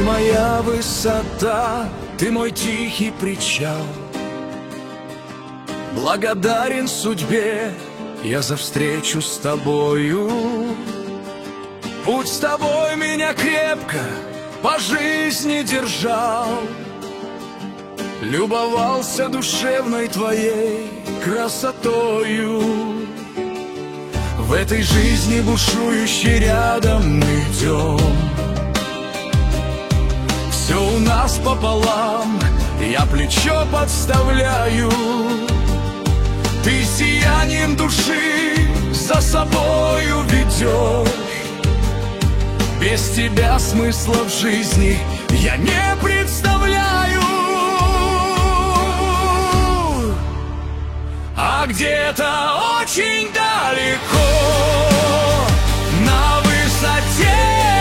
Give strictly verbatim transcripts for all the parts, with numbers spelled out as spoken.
моя высота, ты мой тихий причал. Благодарен судьбе я за встречу с тобою. Путь с тобой меня крепко по жизни держал. Любовался душевной твоей красотою. В этой жизни бушующей рядом мы идем. Все у нас пополам, я плечо подставляю. Ты сиянием души за собою ведешь. Без тебя смысла в жизни я не представляю. А где-то очень далеко, на высоте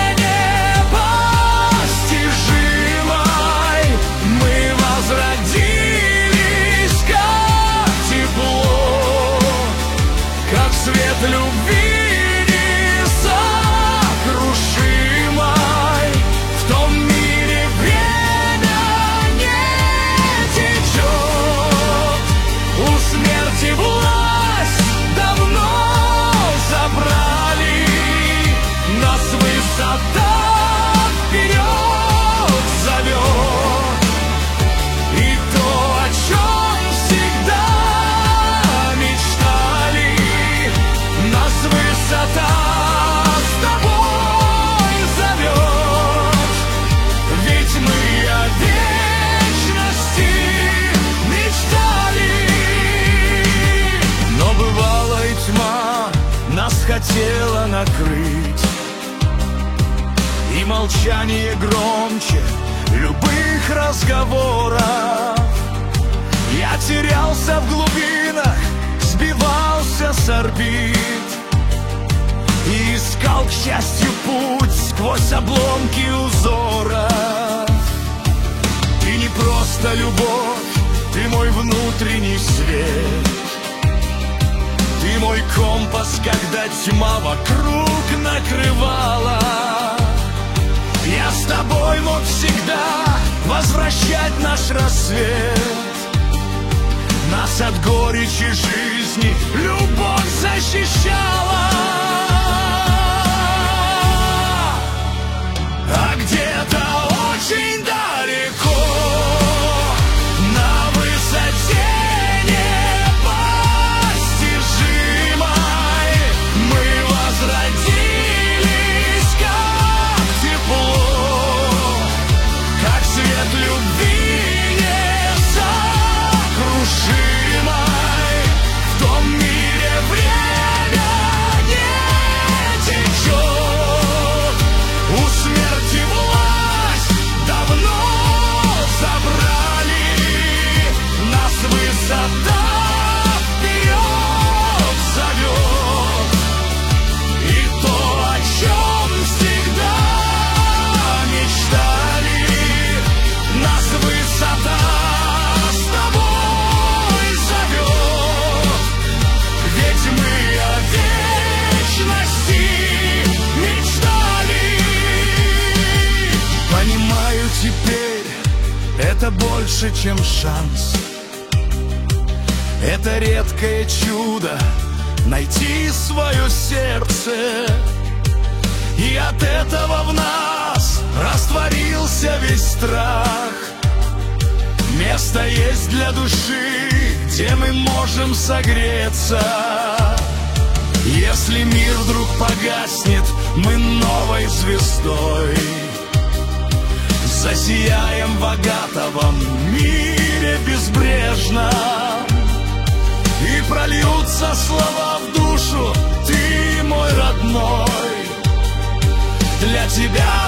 непостижимой, мы возродились, как тепло, как свет любви несокрушимой. В том мире время не течет, у смерти власть давно забрали. Нас высота вперед зовет, и то, о чем всегда мечтали, нас высота с тобой зовет. Ведь мы о вечности мечтали. Но бывала и тьма нас хотела накрыть, и молчание громче любых разговоров. Я терялся в глубинах, сбивался с орбит и искал, к счастью, путь сквозь обломки узоров. Ты не просто любовь, ты мой внутренний свет. Ты мой компас, когда тьма вокруг накрывала. Я с тобой мог всегда возвращать наш рассвет. Нас от горечи жизни любовь защищала. А где-то очень далеко, на высоте непостижимой, мы возродились, как тепло, как свет любви несокрушимой. В том мире время не течет, у смерти власть давно забрали. Нас высота вперед зовет, и то, о чем всегда мечтали, нас высота с тобой зовет. Ведь мы о вечности мечтали. Понимаю теперь, это больше, чем шанс. Это редкое чудо — найти свое сердце. И от этого в нас растворился весь страх. Место есть для души, где мы можем согреться. Если мир вдруг погаснет, мы новой звездой засияем в агатовом мире безбрежно. И прольются слова в душу: ты мой родной, для тебя